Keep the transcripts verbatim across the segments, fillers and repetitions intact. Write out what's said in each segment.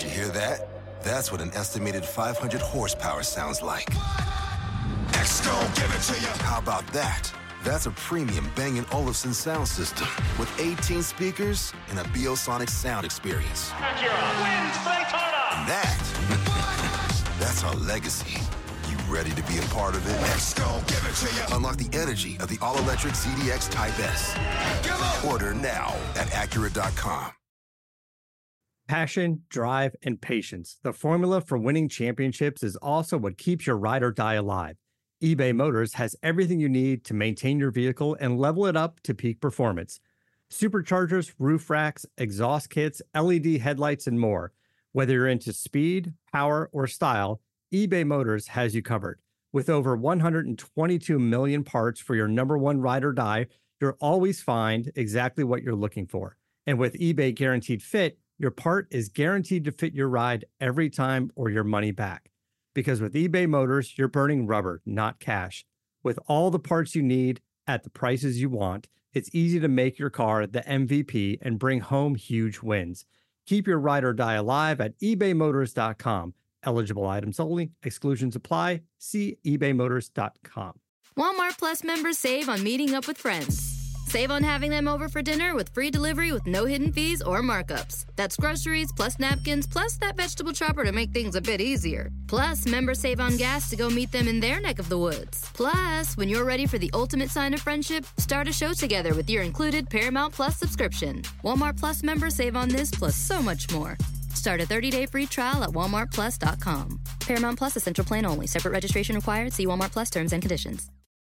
you hear that? That's what an estimated five hundred horsepower sounds like. X gon' give it to you. How about that? That's a premium Bang and Olufsen sound system with eighteen speakers and a Biosonic sound experience. Acura wins Daytona. And that, that's our legacy. You ready to be a part of it? X gon' give it to you. Unlock the energy of the all-electric Z D X Type S. Order now at Acura dot com. Passion, drive, and patience. The formula for winning championships is also what keeps your ride or die alive. eBay Motors has everything you need to maintain your vehicle and level it up to peak performance. Superchargers, roof racks, exhaust kits, L E D headlights, and more. Whether you're into speed, power, or style, eBay Motors has you covered. With over one hundred twenty-two million parts for your number one ride or die, you'll always find exactly what you're looking for. And with eBay Guaranteed Fit, your part is guaranteed to fit your ride every time or your money back. Because with eBay Motors, you're burning rubber, not cash. With all the parts you need at the prices you want, it's easy to make your car the M V P and bring home huge wins. Keep your ride or die alive at ebay motors dot com. Eligible items only. Exclusions apply. See ebay motors dot com. Walmart Plus members save on meeting up with friends. Save on having them over for dinner with free delivery with no hidden fees or markups. That's groceries, plus napkins, plus that vegetable chopper to make things a bit easier. Plus, members save on gas to go meet them in their neck of the woods. Plus, when you're ready for the ultimate sign of friendship, start a show together with your included Paramount Plus subscription. Walmart Plus members save on this plus so much more. Start a thirty-day free trial at walmart plus dot com. Paramount Plus Essential Plan only. Separate registration required. See Walmart Plus terms and conditions.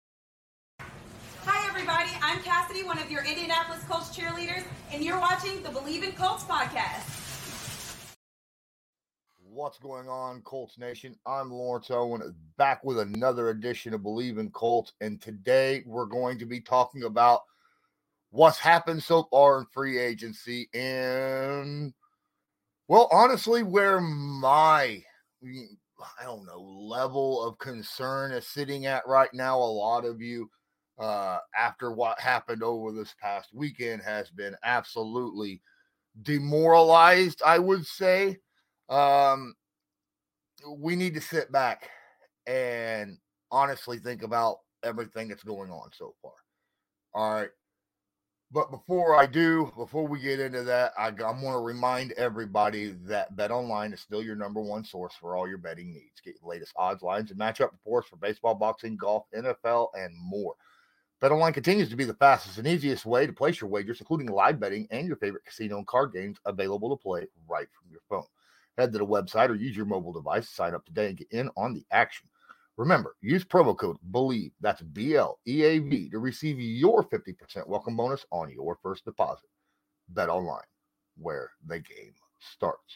I'm Cassidy, one of your Indianapolis Colts cheerleaders, and you're watching the Believe in Colts podcast. What's going on, Colts Nation? I'm Lawrence Owen, back with another edition of Believe in Colts, and today we're going to be talking about what's happened so far in free agency and, well, honestly, where my, I don't know, level of concern is sitting at right now. A lot of you Uh, after what happened over this past weekend has been absolutely demoralized, I would say. Um, we need to sit back and honestly think about everything that's going on so far. All right. But before I do, before we get into that, I, I want to remind everybody that BetOnline is still your number one source for all your betting needs. Get the latest odds, lines, and matchup reports for baseball, boxing, golf, N F L, and more. BetOnline continues to be the fastest and easiest way to place your wagers, including live betting and your favorite casino and card games available to play right from your phone. Head to the website or use your mobile device to sign up today and get in on the action. Remember, use promo code BELIEVE, that's B L E A V, to receive your fifty percent welcome bonus on your first deposit. BetOnline, where the game starts.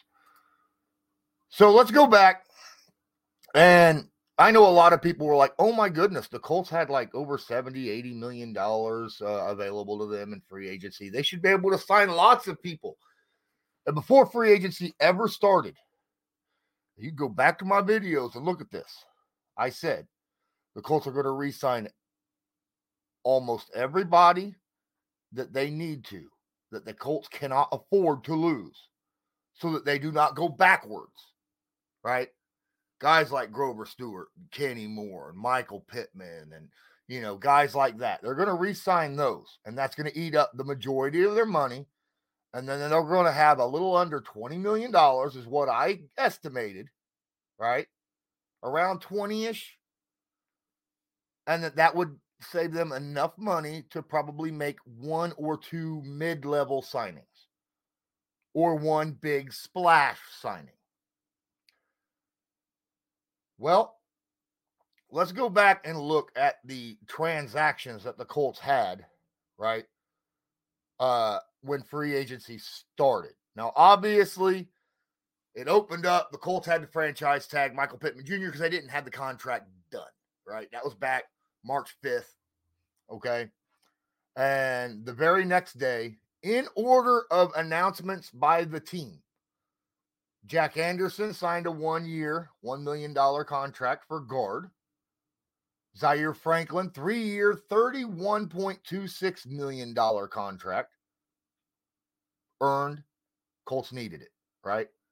So let's go back, and I know a lot of people were like, oh my goodness, the Colts had like over seventy, eighty million dollars uh, available to them in free agency. They should be able to sign lots of people. And before free agency ever started, you go back to my videos and look at this. I said the Colts are going to re-sign almost everybody that they need to, that the Colts cannot afford to lose, so that they do not go backwards, right? Guys like Grover Stewart, Kenny Moore, and Michael Pittman, and, you know, guys like that. They're going to re-sign those, and that's going to eat up the majority of their money. And then they're going to have a little under twenty million dollars is what I estimated, right? Around twenty-ish. And that, that would save them enough money to probably make one or two mid-level signings or one big splash signing. Well, let's go back and look at the transactions that the Colts had, right, uh, when free agency started. Now, obviously, it opened up. The Colts had to franchise tag Michael Pittman Junior because they didn't have the contract done, right? That was back March fifth, okay? And the very next day, in order of announcements by the team, Jack Anderson signed a one-year, one million dollars contract for guard. Zaire Franklin, three-year, thirty-one point two six million dollars contract. Earned. Colts needed it, right?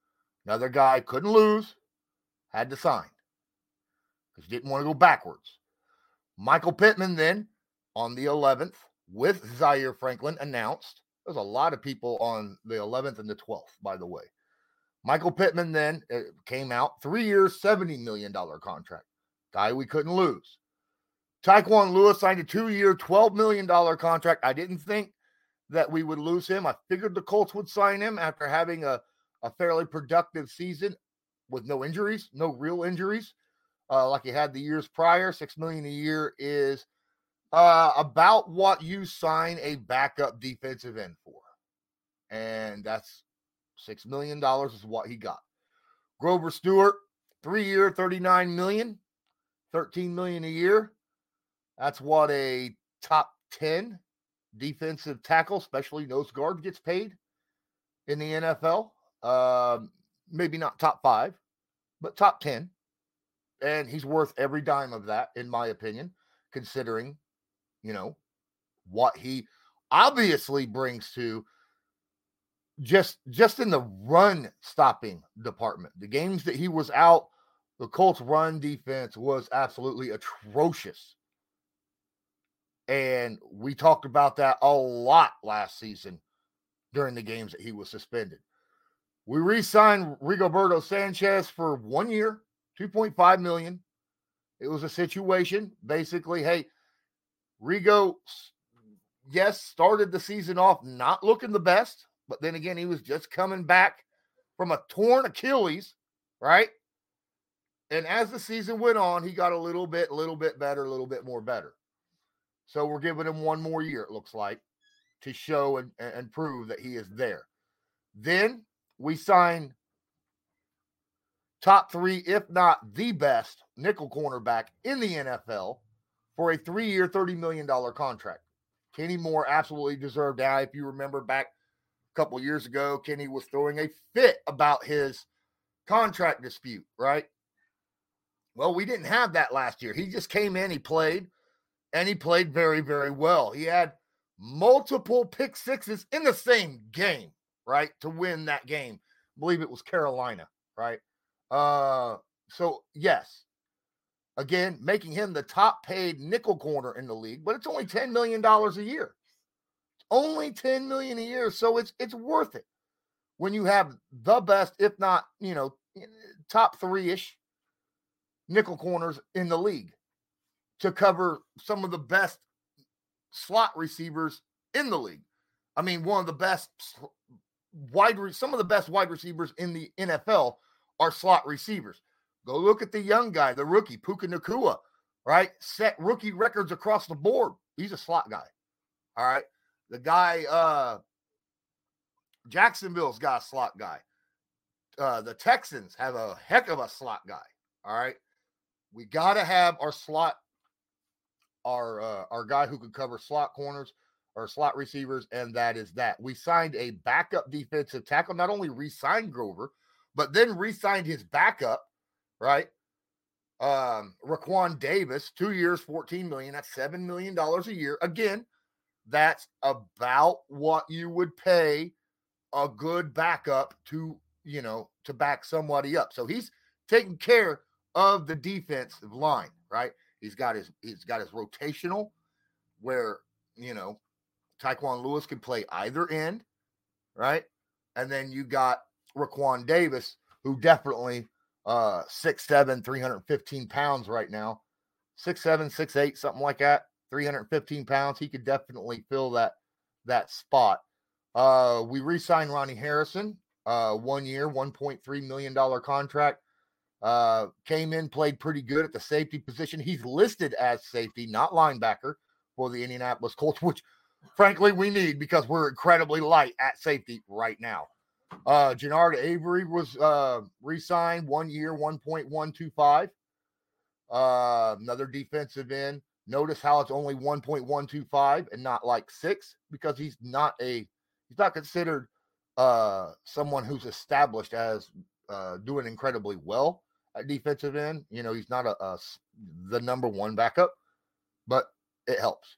Another guy couldn't lose, had to sign because he didn't want to go backwards. Michael Pittman then on the eleventh with Zaire Franklin announced. There's a lot of people on the eleventh and the twelfth, by the way. Michael Pittman then came out, three years, seventy million dollars contract. Guy we couldn't lose. Tyquan Lewis signed a two-year, twelve million dollars contract. I didn't think that we would lose him. I figured the Colts would sign him after having a, a fairly productive season with no injuries, no real injuries, uh, like he had the years prior. six million dollars a year is uh, about what you sign a backup defensive end for. And that's six million dollars is what he got. Grover Stewart, three-year, thirty-nine million dollars, thirteen million dollars a year. That's what a top ten defensive tackle, especially nose guard, gets paid in the N F L. Um, maybe not top five, but top ten. And he's worth every dime of that, in my opinion, considering, you know, what he obviously brings to just, just in the run stopping department. The games that he was out, the Colts run defense was absolutely atrocious. And we talked about that a lot last season during the games that he was suspended. We re-signed Rigoberto Sanchez for one year, two point five million dollars. It was a situation, basically, hey, Rigo, yes, started the season off not looking the best, but then again, he was just coming back from a torn Achilles, right? And as the season went on, he got a little bit, a little bit better, a little bit more better. So we're giving him one more year, it looks like, to show and, and prove that he is there. Then we sign top three, if not the best, nickel cornerback in the N F L for a three-year, thirty million dollars contract. Kenny Moore absolutely deserved that. If you remember back a couple of years ago, Kenny was throwing a fit about his contract dispute, right? Well, we didn't have that last year. He just came in, he played, and he played very, very well. He had multiple pick sixes in the same game, right, to win that game. I believe it was Carolina, right? Uh, so, yes, again, making him the top paid nickel corner in the league, but it's only ten million dollars a year. It's only ten million dollars a year, so it's it's worth it when you have the best, if not, you know, top three-ish nickel corners in the league to cover some of the best slot receivers in the league. I mean, one of the best wide, some of the best wide receivers in the N F L are slot receivers. Go look at the young guy, the rookie, Puka Nacua, right? Set rookie records across the board. He's a slot guy. All right. The guy, uh, Jacksonville's got a slot guy. Uh, the Texans have a heck of a slot guy. All right. We got to have our slot, our, uh, our guy who could cover slot corners or slot receivers, and that is that. We signed a backup defensive tackle, not only re-signed Grover, but then re-signed his backup, right? Um, Raquan Davis, two years, fourteen million dollars. That's seven million dollars a year. Again, that's about what you would pay a good backup to, you know, to back somebody up. So he's taking care of the defensive line, right? He's got his, he's got his rotational where, you know, Tyquan Lewis can play either end, right? And then you got Raquan Davis, who definitely uh six seven, three hundred fifteen pounds right now. six seven, six eight, something like that. three hundred fifteen pounds. He could definitely fill that that spot. Uh we re-signed Ronnie Harrison, uh one year, one point three million dollars contract. Uh came in, played pretty good at the safety position. He's listed as safety, not linebacker, for the Indianapolis Colts, which frankly we need because we're incredibly light at safety right now. Uh, Jannard Avery was uh, re-signed one year, one point one two five. Uh, another defensive end. Notice how it's only one point one two five and not like six, because he's not a he's not considered uh, someone who's established as uh, doing incredibly well at defensive end. You know, he's not a, a the number one backup, but it helps.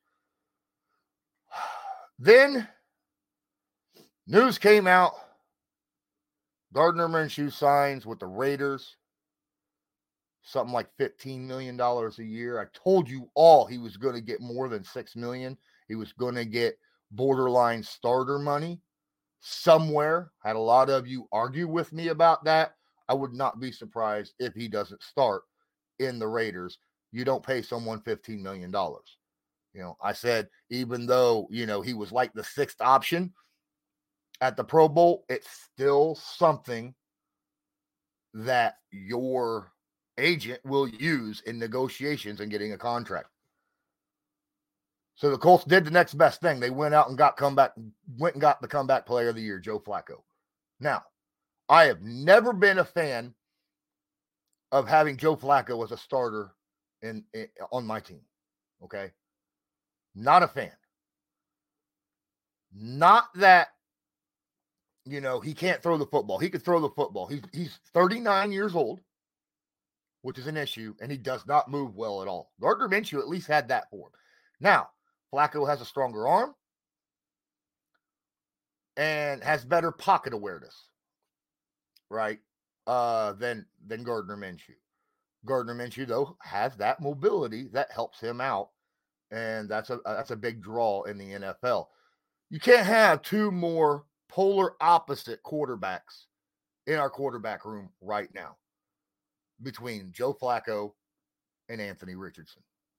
Then news came out Gardner Minshew signs with the Raiders, something like fifteen million dollars a year. I told you all he was going to get more than six million dollars. He was going to get borderline starter money somewhere. Had a lot of you argue with me about that. I would not be surprised if he doesn't start in the Raiders. You don't pay someone fifteen million dollars. You know, I said, even though, you know, he was like the sixth option at the Pro Bowl, it's still something that your agent will use in negotiations and getting a contract. So the Colts did the next best thing. They went out and got comeback, went and got the comeback player of the year, Joe Flacco. Now, I have never been a fan of having Joe Flacco as a starter in, in on my team. Okay. Not a fan. Not that, you know, he can't throw the football. He could throw the football. He's he's thirty-nine years old, which is an issue, and he does not move well at all. Gardner Minshew at least had that for him. Now, Flacco has a stronger arm and has better pocket awareness, right, uh, than, than Gardner Minshew. Gardner Minshew, though, has that mobility that helps him out, and that's a that's a big draw in the N F L. You can't have two more polar opposite quarterbacks in our quarterback room right now between Joe Flacco and Anthony Richardson.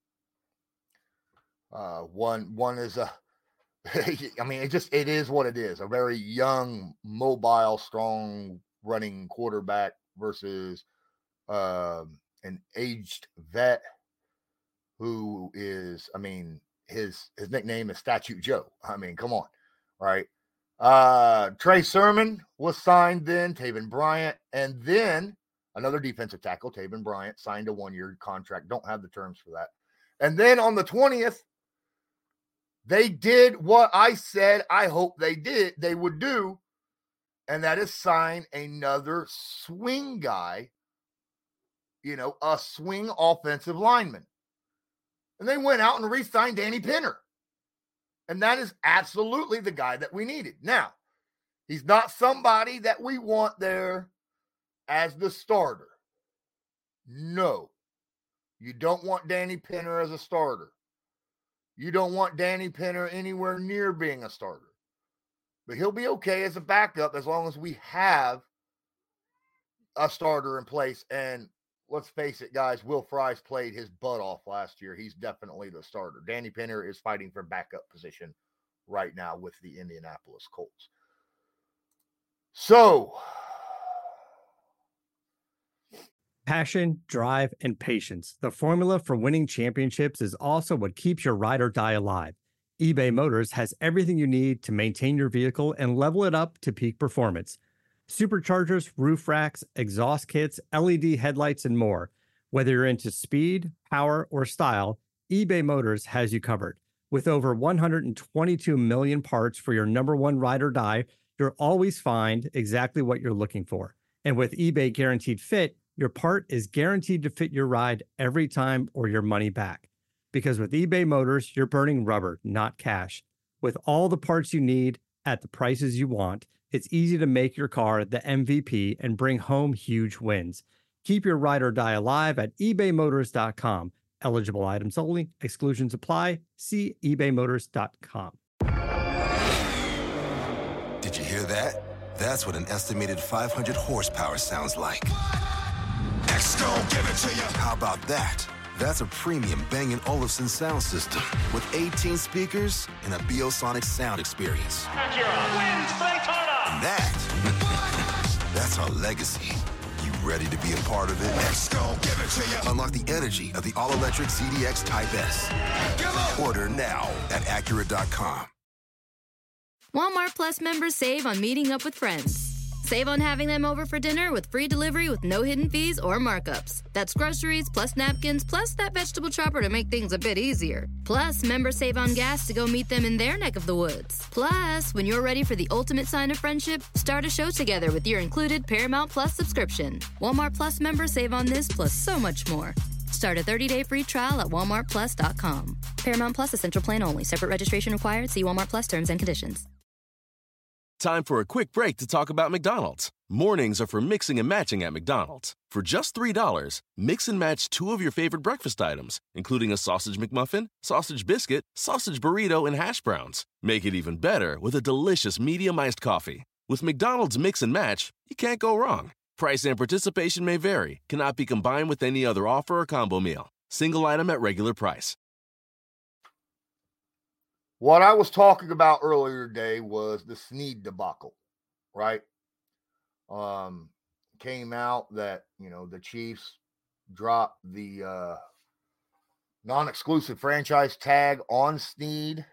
Uh, one one is a, I mean, it just, it is what it is. A very young, mobile, strong running quarterback versus uh, an aged vet who is, I mean, his his nickname is Statue Joe. I mean, come on, right? Uh, Trey Sermon was signed then, Taven Bryant, and then another defensive tackle, Taven Bryant, signed a one-year contract. Don't have the terms for that. And then on the twentieth, they did what I said I hope they did, they would do, and that is sign another swing guy, you know, a swing offensive lineman. And they went out and re-signed Danny Pinter. And that is absolutely the guy that we needed. Now, he's not somebody that we want there as the starter. No. You don't want Danny Pinter as a starter. You don't want Danny Pinter anywhere near being a starter. But he'll be okay as a backup as long as we have a starter in place. And let's face it, guys, Will Fries played his butt off last year. He's definitely the starter. Danny Pinter is fighting for backup position right now with the Indianapolis Colts. So, passion, drive, and patience. The formula for winning championships is also what keeps your ride or die alive. eBay Motors has everything you need to maintain your vehicle and level it up to peak performance. Superchargers, roof racks, exhaust kits, L E D headlights, and more. Whether you're into speed, power, or style, eBay Motors has you covered. With over one hundred twenty-two million parts for your number one ride or die, you'll always find exactly what you're looking for. And with eBay Guaranteed Fit, your part is guaranteed to fit your ride every time or your money back. Because with eBay Motors, you're burning rubber, not cash. With all the parts you need at the prices you want, it's easy to make your car the M V P and bring home huge wins. Keep your ride or die alive at ebay motors dot com. Eligible items only. Exclusions apply. See ebay motors dot com. Did you hear that? That's what an estimated five hundred horsepower sounds like. Next, go give it to you. How about that? That's a premium Bang and Olufsen sound system with eighteen speakers and a Biosonic sound experience. Acura wins Daytona. And that, that's our legacy. You ready to be a part of it? Let's go, give it to you. Unlock the energy of the all-electric Z D X Type S. Order now at Acura dot com. Walmart Plus members save on meeting up with friends. Save on having them over for dinner with free delivery with no hidden fees or markups. That's groceries plus napkins plus that vegetable chopper to make things a bit easier. Plus, members save on gas to go meet them in their neck of the woods. Plus, when you're ready for the ultimate sign of friendship, start a show together with your included Paramount Plus subscription. Walmart Plus members save on this plus so much more. Start a thirty-day free trial at walmart plus dot com. Paramount Plus Essential Plan only. Separate registration required. See Walmart Plus terms and conditions. Time for a quick break to talk about McDonald's. Mornings are for mixing and matching at McDonald's. For just three dollars, mix and match two of your favorite breakfast items, including a sausage McMuffin, sausage biscuit, sausage burrito, and hash browns. Make it even better with a delicious medium iced coffee. With McDonald's Mix and Match, you can't go wrong. Price and participation may vary. Cannot be combined with any other offer or combo meal. Single item at regular price. What I was talking about earlier today was the Snead debacle, right? Um, came out that, you know, the Chiefs dropped the uh, non-exclusive franchise tag on Snead.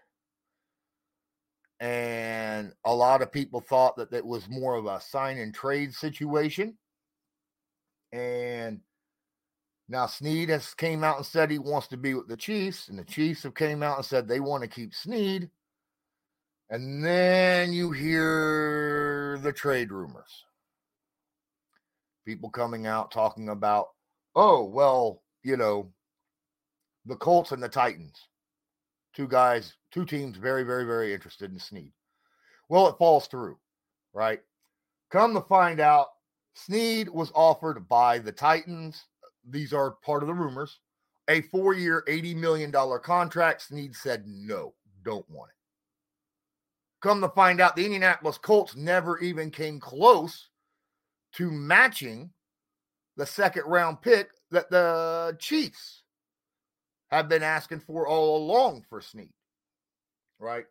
And a lot of people thought that it was more of a sign and trade situation. And now Snead has came out and said he wants to be with the Chiefs, and the Chiefs have came out and said they want to keep Snead. And then you hear the trade rumors. People coming out talking about, oh, well, you know, the Colts and the Titans. Two guys, two teams very, very, very interested in Snead. Well, it falls through, right? Come to find out, Snead was offered by the Titans. These are part of the rumors. A four-year, eighty million dollars contract. Snead said, no, don't want it. Come to find out, the Indianapolis Colts never even came close to matching the second round pick that the Chiefs have been asking for all along for Snead, right?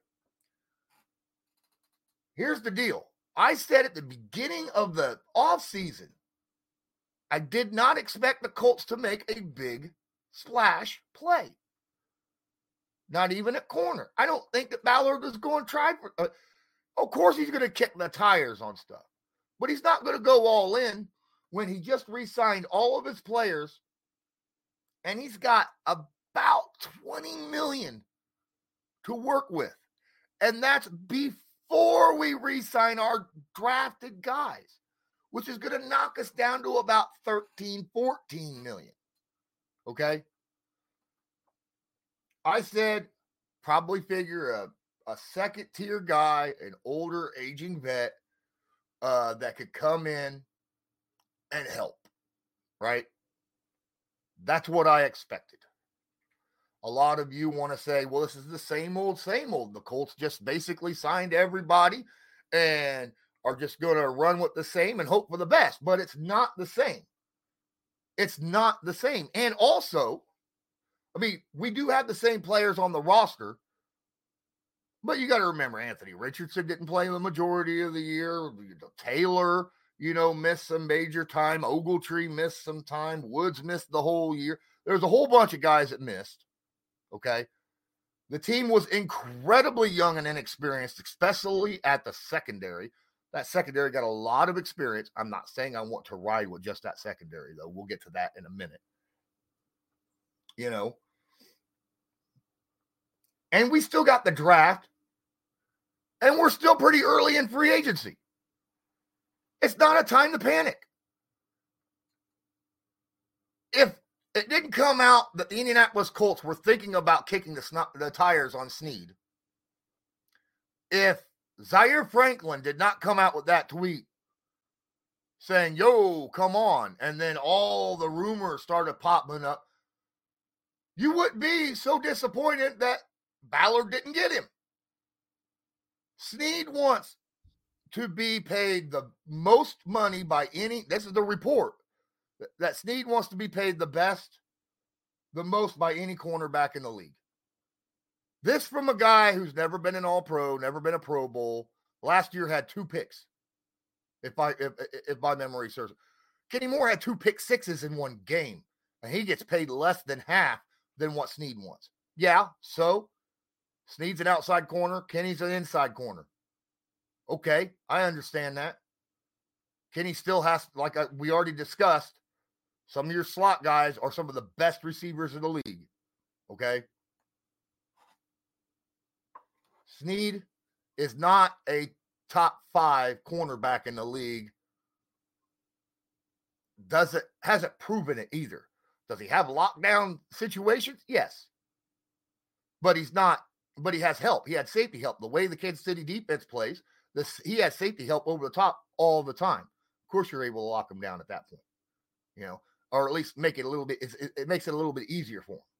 Here's the deal. I said at the beginning of the offseason, I did not expect the Colts to make a big splash play. Not even at corner. I don't think that Ballard is going to try for uh, of course he's going to kick the tires on stuff. But he's not going to go all in when he just re-signed all of his players and he's got about twenty million dollars to work with. And that's before we re-sign our drafted guys, which is going to knock us down to about thirteen, fourteen million. Okay? I said probably figure a, a second-tier guy, an older, aging vet, Uh, that could come in and help, right? That's what I expected. A lot of you want to say, well, this is the same old, same old. The Colts just basically signed everybody and are just going to run with the same and hope for the best. But it's not the same. It's not the same. And also, I mean, we do have the same players on the roster, but you got to remember, Anthony Richardson didn't play the majority of the year. Taylor, you know, missed some major time. Ogletree missed some time. Woods missed the whole year. There's a whole bunch of guys that missed, okay? The team was incredibly young and inexperienced, especially at the secondary. That secondary got a lot of experience. I'm not saying I want to ride with just that secondary, though. We'll get to that in a minute. You know? And we still got the draft. And we're still pretty early in free agency. It's not a time to panic. If it didn't come out that the Indianapolis Colts were thinking about kicking the, sn- the tires on Snead, if Zaire Franklin did not come out with that tweet saying, yo, come on, and then all the rumors started popping up, you wouldn't be so disappointed that Ballard didn't get him. Snead wants to be paid the most money by any, this is the report, that Snead wants to be paid the best, the most by any cornerback in the league. This from a guy who's never been an All-Pro, never been a Pro Bowl, last year had two picks, if I if, if my memory serves. Kenny Moore had two pick sixes in one game, and he gets paid less than half than what Snead wants. Yeah, so Snead's an outside corner. Kenny's an inside corner. Okay, I understand that. Kenny still has, like I, we already discussed, some of your slot guys are some of the best receivers in the league. Okay? Snead is not a top five cornerback in the league. Does it, hasn't proven it either. Does he have lockdown situations? Yes. But he's not, but he has help. He had safety help. The way the Kansas City defense plays, this he has safety help over the top all the time. course you're able to lock him down at that point, you know, or at least make it a little bit, it, it makes it a little bit easier for him.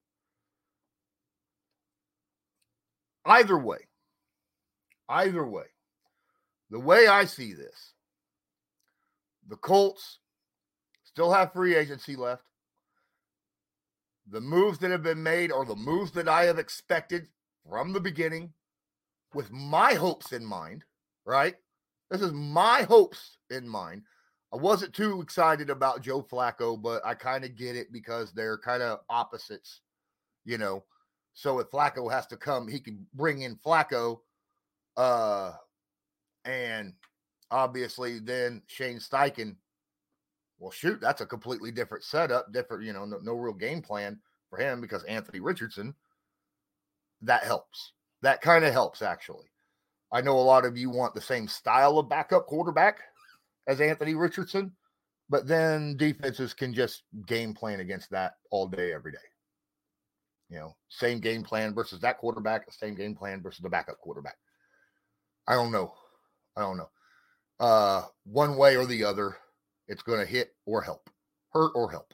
Either way, either way, the way I see this, the Colts still have free agency left. The moves that have been made are the moves that I have expected from the beginning with my hopes in mind, right? This is my hopes in mind. I wasn't too excited about Joe Flacco, but I kind of get it because they're kind of opposites, you know. So if Flacco has to come, he can bring in Flacco. Uh, and obviously then Shane Steichen, well, shoot, that's a completely different setup, different, you know, no, no real game plan for him because Anthony Richardson, that helps. That kind of helps, actually. I know a lot of you want the same style of backup quarterback as Anthony Richardson, but then defenses can just game plan against that all day, every day. You know, same game plan versus that quarterback, same game plan versus the backup quarterback. I don't know. I don't know. Uh, one way or the other, it's going to hit or help, hurt or help.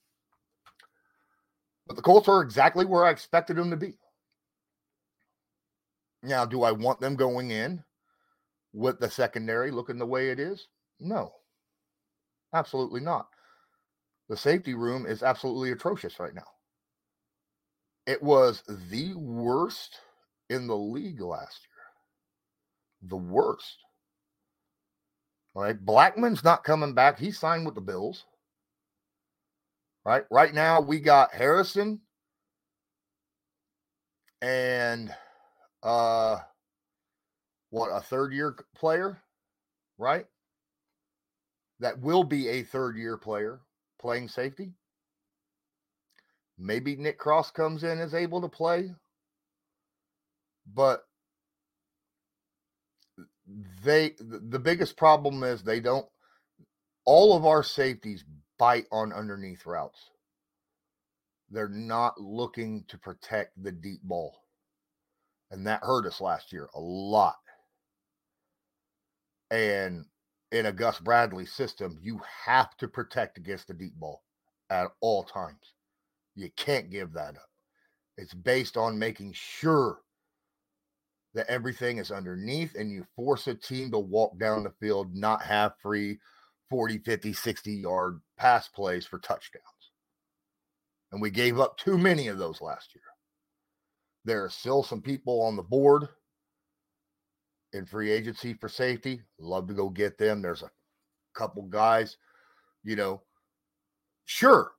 But the Colts are exactly where I expected them to be. Now, do I want them going in with the secondary looking the way it is? No, absolutely not. The safety room is absolutely atrocious right now. It was the worst in the league last year. The worst. All right. Blackman's not coming back. He signed with the Bills. Right. Right now we got Harrison and uh what, a third year player, right? That will be a third year player playing safety. Maybe Nick Cross comes in and is able to play, but they, the biggest problem is they don't, all of our safeties bite on underneath routes. They're not looking to protect the deep ball. And that hurt us last year a lot. And in a Gus Bradley system, you have to protect against the deep ball at all times. You can't give that up. It's based on making sure that everything is underneath and you force a team to walk down the field, not have free forty, fifty, sixty yard pass plays for touchdowns. And we gave up too many of those last year. There are still some people on the board in free agency for safety. Love to go get them. There's a couple guys, you know, sure.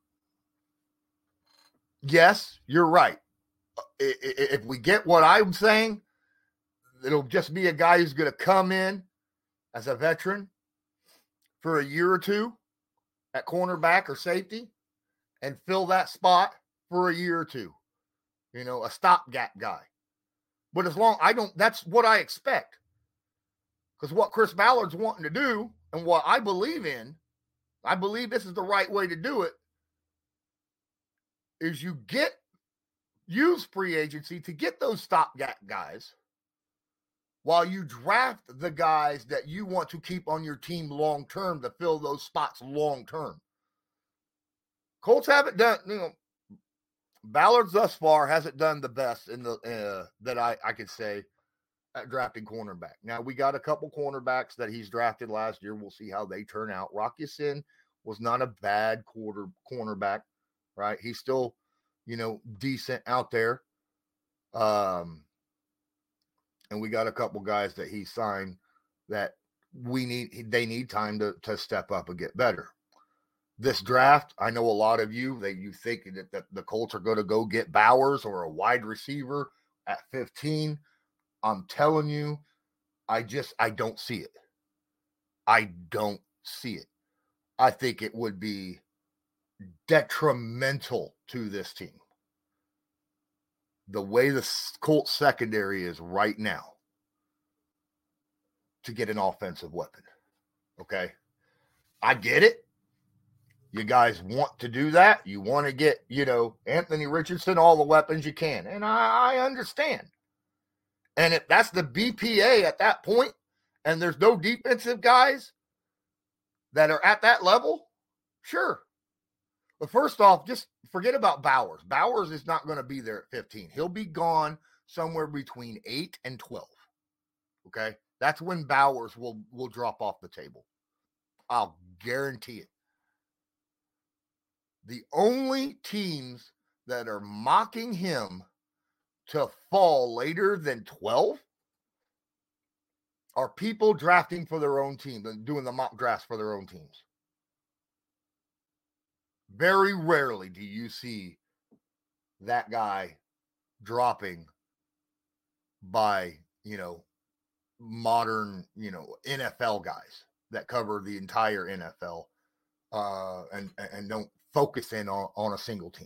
Yes, you're right. If we get what I'm saying, it'll just be a guy who's going to come in as a veteran for a year or two at cornerback or safety and fill that spot for a year or two. You know, a stopgap guy. But as long, I don't, that's what I expect. Because what Chris Ballard's wanting to do and what I believe in, I believe this is the right way to do it, is you get, use free agency to get those stopgap guys while you draft the guys that you want to keep on your team long-term to fill those spots long-term. Colts haven't done, you know, Ballard's thus far hasn't done the best in the uh, that I, I could say at drafting cornerback. Now, we got a couple cornerbacks that he's drafted last year. We'll see how they turn out. Rock Ya-Sin was not a bad quarter cornerback, right? He's still, you know, decent out there. Um, and we got a couple guys that he signed that we need, they need time to, to step up and get better. This draft, I know a lot of you, that you think that, that the Colts are going to go get Bowers or a wide receiver at fifteen. I'm telling you, I just, I don't see it. I don't see it. I think it would be detrimental to this team. The way the Colts secondary is right now to get an offensive weapon. Okay? I get it. You guys want to do that. You want to get, you know, Anthony Richardson all the weapons you can. And I, I understand. And if that's the B P A at that point, and there's no defensive guys, that are at that level? Sure. But first off, just forget about Bowers. Bowers is not going to be there at fifteen. He'll be gone somewhere between eight and twelve. Okay? That's when Bowers will, will drop off the table. I'll guarantee it. The only teams that are mocking him to fall later than twelve are people drafting for their own team and doing the mock drafts for their own teams. Very rarely do you see that guy dropping by, you know, modern, you know, N F L guys that cover the entire N F L uh, and, and don't focus in on, on a single team.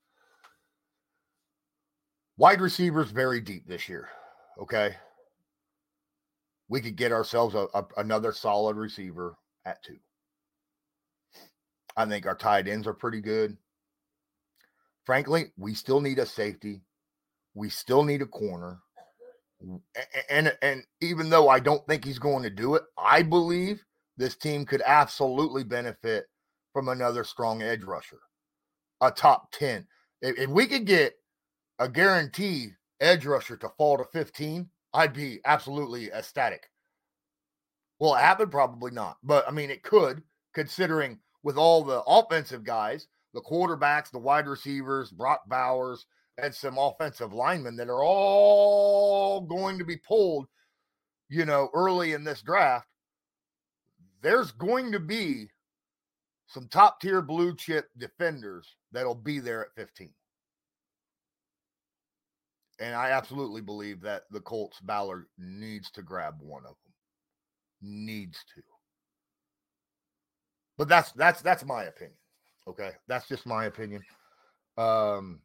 Wide receivers very deep this year, okay? We could get ourselves a, a, another solid receiver at two. I think our tight ends are pretty good. Frankly, we still need a safety. We still need a corner. And, and, and even though I don't think he's going to do it, I believe this team could absolutely benefit from another strong edge rusher, a top ten. If, if we could get a guaranteed edge rusher to fall to fifteen, I'd be absolutely ecstatic. Will it happen? Probably not. But, I mean, it could, considering with all the offensive guys, the quarterbacks, the wide receivers, Brock Bowers, and some offensive linemen that are all going to be pulled, you know, early in this draft. There's going to be some top-tier blue-chip defenders that'll be there at fifteen. And I absolutely believe that the Colts, Ballard needs to grab one of them. Needs to. But that's that's that's my opinion. Okay? That's just my opinion. Um,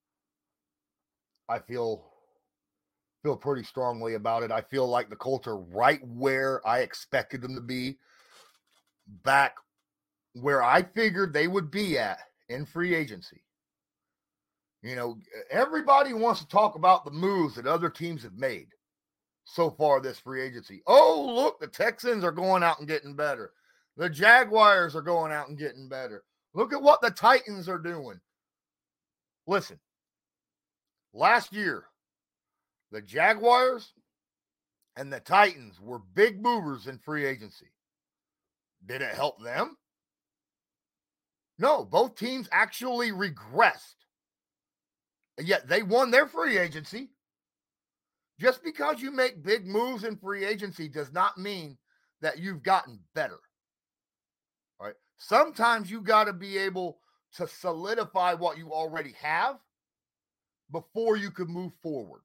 I feel feel pretty strongly about it. I feel like the Colts are right where I expected them to be, back where I figured they would be at in free agency. You know, everybody wants to talk about the moves that other teams have made so far this free agency. Oh, look, the Texans are going out and getting better. The Jaguars are going out and getting better. Look at what the Titans are doing. Listen, last year, the Jaguars and the Titans were big movers in free agency. Did it help them? No, both teams actually regressed. Yet they won their free agency. Just because you make big moves in free agency does not mean that you've gotten better. All right. Sometimes you got to be able to solidify what you already have before you can move forward.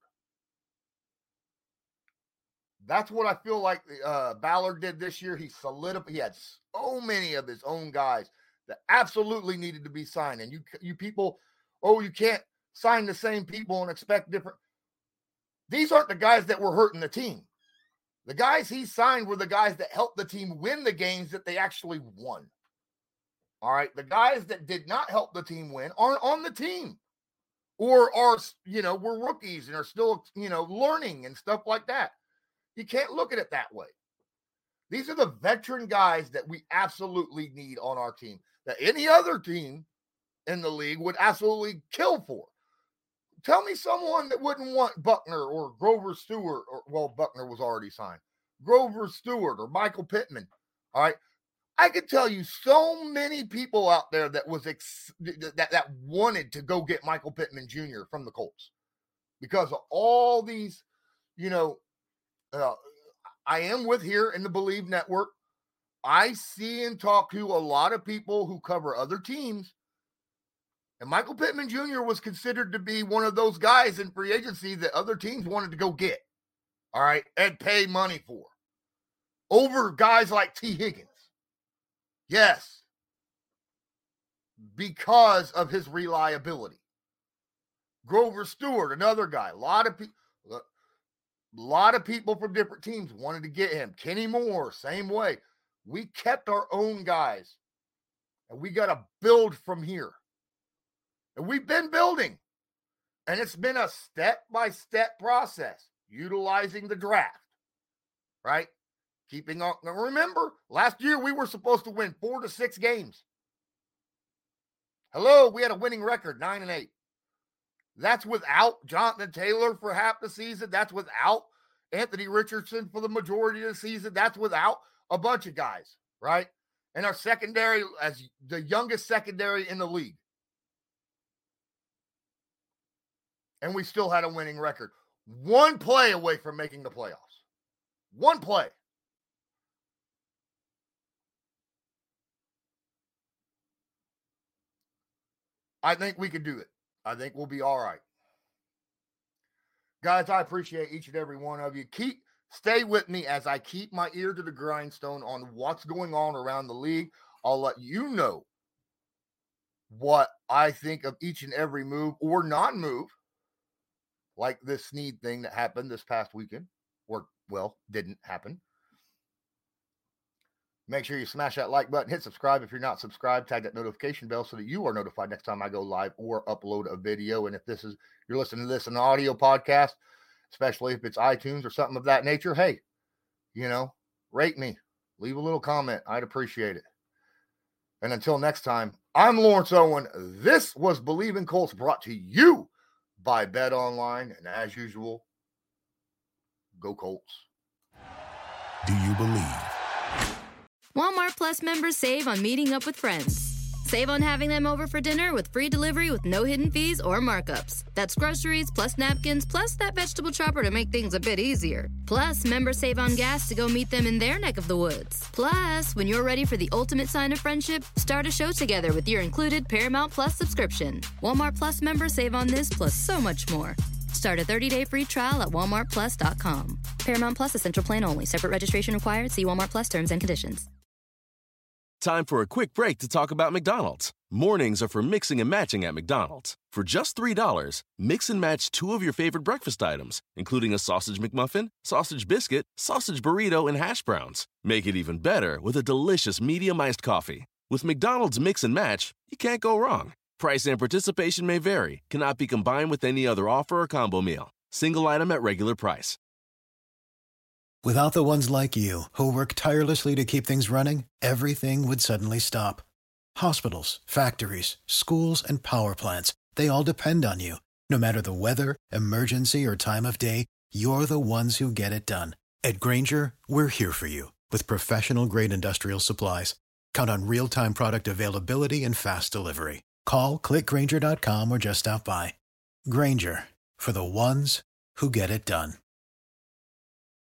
That's what I feel like uh, Ballard did this year. He solidified. He had so many of his own guys that absolutely needed to be signed. And you, you people, oh, you can't sign the same people and expect different. These aren't the guys that were hurting the team. The guys he signed were the guys that helped the team win the games that they actually won. All right. The guys that did not help the team win aren't on the team or are, you know, were rookies and are still, you know, learning and stuff like that. You can't look at it that way. These are the veteran guys that we absolutely need on our team, that any other team in the league would absolutely kill for. Tell me someone that wouldn't want Buckner or Grover Stewart, or, well, Buckner was already signed. Grover Stewart or Michael Pittman. All right. I could tell you so many people out there that was ex- that, that wanted to go get Michael Pittman Junior from the Colts because of all these, you know, uh, I am with here in the Believe Network. I see and talk to a lot of people who cover other teams. And Michael Pittman Junior was considered to be one of those guys in free agency that other teams wanted to go get, all right, and pay money for, over guys like T. Higgins. Yes, because of his reliability. Grover Stewart, another guy. A lot of people, a lot of people from different teams wanted to get him. Kenny Moore, same way. We kept our own guys, and we got to build from here. And we've been building, and it's been a step-by-step process, utilizing the draft, right? Keeping on. Remember, last year we were supposed to win four to six games. Hello, we had a winning record, nine and eight. That's without Jonathan Taylor for half the season. That's without Anthony Richardson for the majority of the season. That's without a bunch of guys, right? And our secondary, as the youngest secondary in the league. And we still had a winning record. One play away from making the playoffs. One play. I think we can do it. I think we'll be all right. Guys, I appreciate each and every one of you. Keep stay with me as I keep my ear to the grindstone on what's going on around the league. I'll let you know what I think of each and every move or non-move, like this Snead thing that happened this past weekend, or, well, didn't happen. Make sure you smash that like button, hit subscribe if you're not subscribed, tag that notification bell so that you are notified next time I go live or upload a video. And if this is, you're listening to this in an audio podcast, especially if it's iTunes or something of that nature, hey, you know, rate me, leave a little comment. I'd appreciate it. And until next time, I'm Lawrence Owen. This was Believe in Colts, brought to you by Bet Online. And as usual, go Colts. Do you believe? Walmart Plus members save on meeting up with friends. Save on having them over for dinner with free delivery with no hidden fees or markups. That's groceries plus napkins plus that vegetable chopper to make things a bit easier. Plus, members save on gas to go meet them in their neck of the woods. Plus, when you're ready for the ultimate sign of friendship, start a show together with your included Paramount Plus subscription. Walmart Plus members save on this plus so much more. Start a thirty-day free trial at walmart plus dot com. Paramount Plus Essential Plan only. Separate registration required. See Walmart Plus terms and conditions. Time for a quick break to talk about McDonald's. Mornings are for mixing and matching at McDonald's. For just three dollars, mix and match two of your favorite breakfast items, including a sausage McMuffin, sausage biscuit, sausage burrito, and hash browns. Make it even better with a delicious medium iced coffee. With McDonald's Mix and Match, you can't go wrong. Price and participation may vary. Cannot be combined with any other offer or combo meal. Single item at regular price. Without the ones like you, who work tirelessly to keep things running, everything would suddenly stop. Hospitals, factories, schools, and power plants, they all depend on you. No matter the weather, emergency, or time of day, you're the ones who get it done. At Grainger, we're here for you with professional-grade industrial supplies. Count on real-time product availability and fast delivery. Call, click Grainger dot com, or just stop by. Grainger, for the ones who get it done.